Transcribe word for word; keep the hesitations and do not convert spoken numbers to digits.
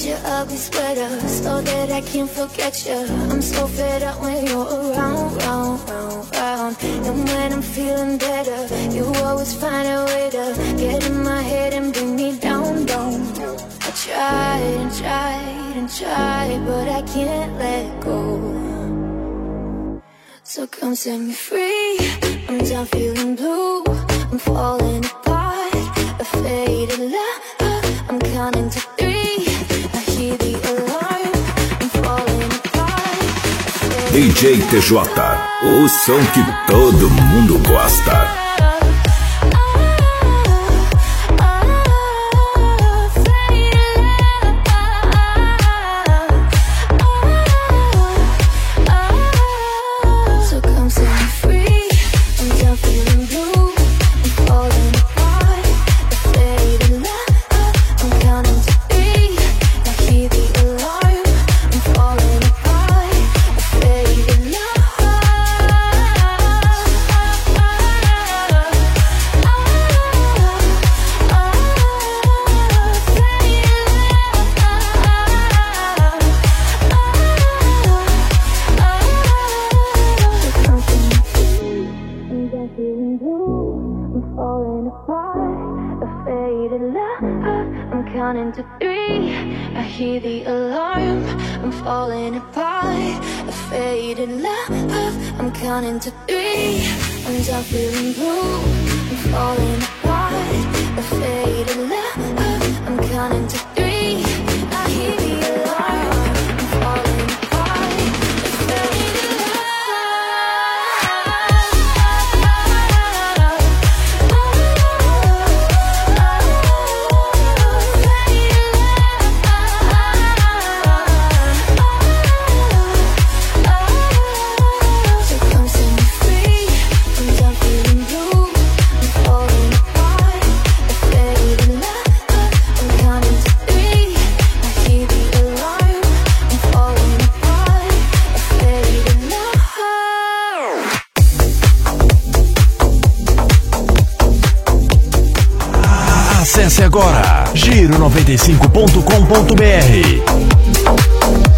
your ugly sweater so that I can't forget you. I'm so fed up when you're around, round, round, round. And when I'm feeling better, you always find a way to get in my head and bring me down, down. I tried and tried and tried, but I can't let go. So come set me free. I'm done feeling blue. I'm falling apart. A faded love. I'm counting to three. I hear the alarm. I'm falling apart. D J T J, o som que todo mundo gosta. Counting to three, I hear the alarm. I'm falling apart. A faded love. I'm counting to three. I'm done feeling blue. I'm falling apart. A faded love. I'm counting to three. I hear the alarm. I'm falling apart. A faded Acesse agora giro noventa e cinco ponto com ponto br.